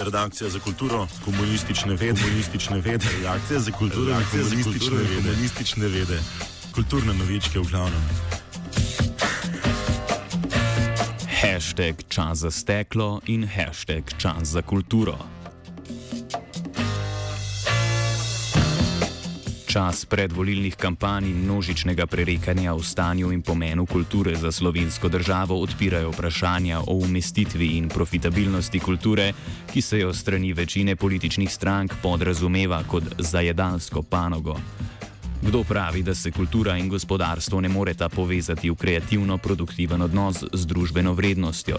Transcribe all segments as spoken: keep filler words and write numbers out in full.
redakcija za kulturo, komunistične vede, komunistične vede, redakcija za kulturo, redakcija za komunistične vede, komunistične vede, kulturne novičke v glavnem. Hashtag čas za steklo in hashtag čas za kulturo. Čas predvolilnih kampanj in množičnega prerekanja o stanju in pomenu kulture za slovensko državo odpirajo vprašanja o umestitvi in profitabilnosti kulture, ki se jo strani večine političnih strank podrazumeva kot zajedalsko panogo. Kdo pravi, da se kultura in gospodarstvo ne moreta povezati v kreativno produktiven odnos z družbeno vrednostjo?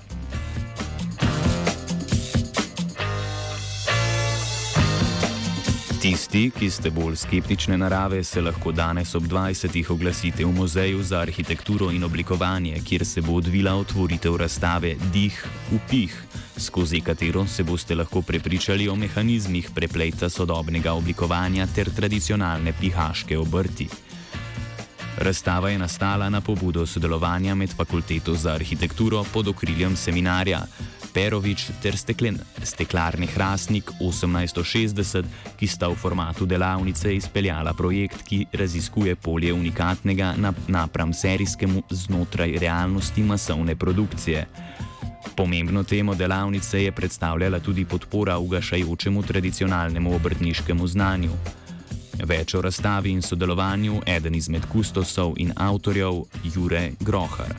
Tisti, ki ste bolj skeptične narave, se lahko danes ob dvajsetih oglasite v Muzeju za arhitekturo in oblikovanje, kjer se bo odvila otvoritev razstave Dih upih, skozi katero se boste lahko prepričali o mehanizmih prepleta sodobnega oblikovanja ter tradicionalne pihaške obrti. Razstava je nastala na pobudo sodelovanja med Fakulteto za arhitekturo pod okriljem seminarja Perovič ter steklen, Steklarne Hrastnik osemnajststo šestdeset, ki sta v formatu delavnice izpeljala projekt, ki raziskuje polje unikatnega napram serijskemu znotraj realnosti masovne produkcije. Pomembno temo delavnice je predstavljala tudi podpora ugašajočemu tradicionalnemu obrtniškemu znanju. Več o razstavi in sodelovanju eden izmed kustosov in avtorjev Jure Grohar.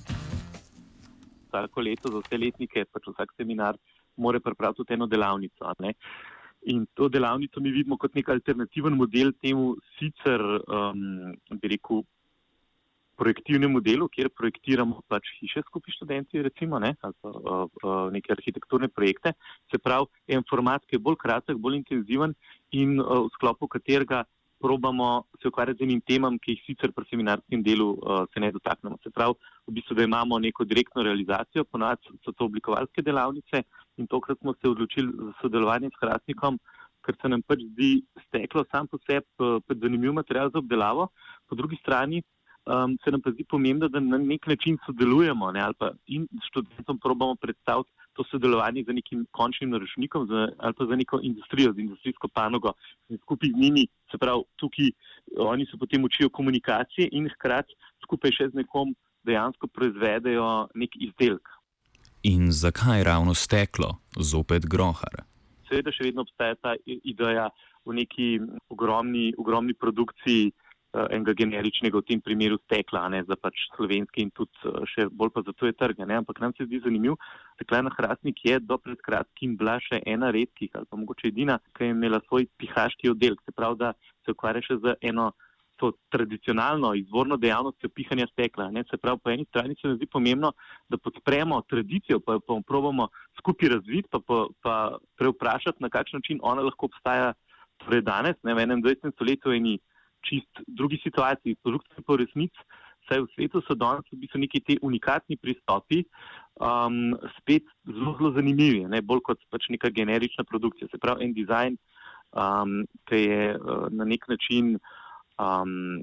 Vsako leto za vse letnike, pač vsak seminar mora pripraviti tudi eno delavnico. Ne? In to delavnico mi vidimo kot nek alternativen model temu sicer, um, bi rekel, projektivnemu delu, kjer projektiramo pač hiše skupaj študenti, recimo, ne? Ali pa uh, uh, neke arhitekturne projekte. Se pravi, en format, ki je bolj kratek, bolj intenziven in uh, v sklopu katerega probamo se ukvarjati z enim temam, ki jih sicer pri seminarskem delu uh, se ne dotaknemo. Se pravi, v bistvu, da imamo neko direktno realizacijo, ponavadi so to oblikovalske delavnice in tokrat smo se odločili za sodelovanje s Hrastnikom, ker se nam pač zdi steklo sam po sebi uh, zanimiv material za obdelavo. Po drugi strani um, se nam pa zdi pomembno, da na nek način sodelujemo, ne, ali pa in študentom probamo predstaviti to sodelovanje za nekim končnim naročnikom za, ali pa za neko industrijo, za industrijsko panogo in skupaj z njimi, se pravi, tukaj oni se potem učijo komunikacije in hkrati skupaj še z nekom dejansko proizvedejo nek izdelek. In zakaj ravno steklo? Zopet Grohar. Seveda še vedno obstaja ta ideja v neki ogromni, ogromni produkciji uh, enega generičnega, v tem primeru stekla, ne, za pač slovenski in tudi uh, še bolj pa za tuje trge. Ne, ampak nam se zdi zanimiv, Steklarna Hrastnik je do pred kratkim bila še ena redkih, ali pa mogoče edina, ki je imela svoj pihaški oddelek. Se pravi, da se ukvarja še z eno to tradicionalno izvorno dejavnostjo pihanja stekla. Ne? Se pravi, po eni strani se nam zdi pomembno, da podpremo tradicijo, pa jo probamo skupaj razviti, pa, pa, pa preuprašati, na kakšen način ona lahko obstaja torej danes, ne, v enaindvajsetem stoletju v eni čist drugi situaciji, produkcija po resnici, saj v svetu so danes v bistvu neki te unikatni pristopi um, spet zelo, zelo zanimivi, ne, bolj kot pač neka generična produkcija. Se pravi, en dizajn, um, ki je uh, na nek način Um,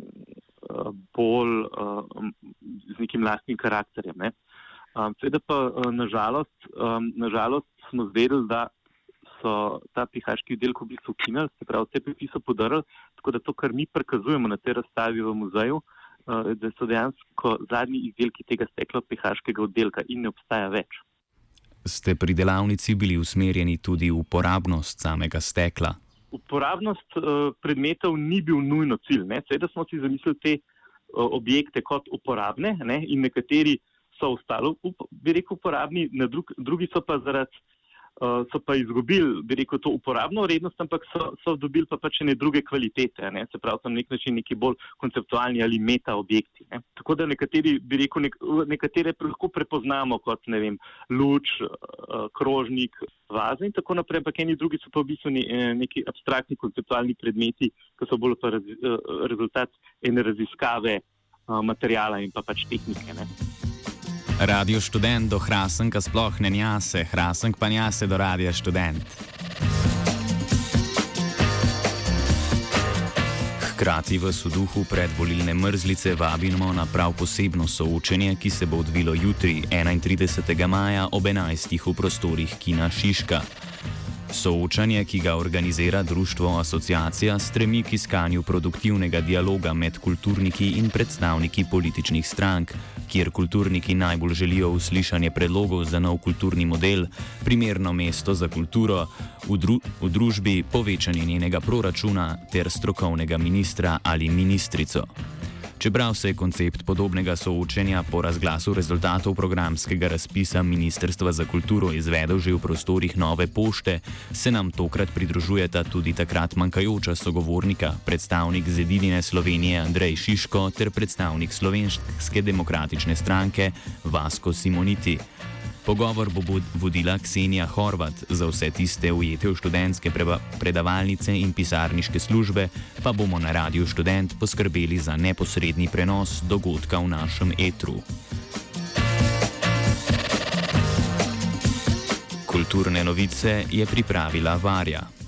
bolj uh, z nekim lastnim karakterjem. Ne. Um, seveda pa uh, nažalost, um, nažalost smo zvedeli, da so ta pihaški izdelek v bistvu ukinili, se pravi, vse pipi so podarili, tako da to, kar mi prikazujemo na tej razstavi v muzeju, uh, da so dejansko zadnji izdelki tega stekla pihaškega oddelka in ne obstaja več. Ste pri delavnici bili usmerjeni tudi v uporabnost samega stekla? Uporabnost uh, predmetov ni bil nujno cilj. Seveda smo si zamislili te uh, objekte kot uporabne, ne? In nekateri so ostali, up, bi rekel, uporabni, na drug, drugi so pa zaradi uh, so pa izgubili, bi rekel, to uporabno vrednost, ampak so, so dobili pa pač ne druge kvalitete, ne? Se pravi, tam nek način neki bolj konceptualni ali meta objekti. Ne? Tako da nekateri, bi rekel, nek, nekatere lahko prepoznamo kot, ne vem, luč, uh, krožnik, vaze in tako naprej, ampak eni drugi so pa v bistvu ne, neki abstraktni konceptualni predmeti, ki so bolj pa raz, rezultat ene raziskave uh, materijala in pa pač tehnike. Ne? Radio študent do Hrasenka sploh ne njase, Hrasenk pa njase do Radia študent. Hkrati v soduhu predvolilne mrzlice vabimo na prav posebno soočenje, ki se bo odvilo jutri, enaintridesetega maja ob enajstih v prostorih Kina Šiška. Soočanje, ki ga organizira društvo Asociacija, stremi k iskanju produktivnega dialoga med kulturniki in predstavniki političnih strank, kjer kulturniki najbolj želijo uslišanje predlogov za nov kulturni model, primerno mesto za kulturo v, dru v družbi, povečanje njenega proračuna ter strokovnega ministra ali ministrico. Čeprav se je koncept podobnega soočenja po razglasu rezultatov programskega razpisa Ministrstva za kulturo izvedel že v prostorih Nove pošte, se nam tokrat pridružujeta tudi takrat manjkajoča sogovornika, predstavnik Zedinine Slovenije Andrej Šiško ter predstavnik Slovenske demokratične stranke Vasko Simoniti. Pogovor bo vodila Ksenija Horvat, za vse tiste ujete v študentske predavalnice in pisarniške službe pa bomo na Radiu Študent poskrbeli za neposredni prenos dogodka v našem etru. Kulturne novice je pripravila Varja.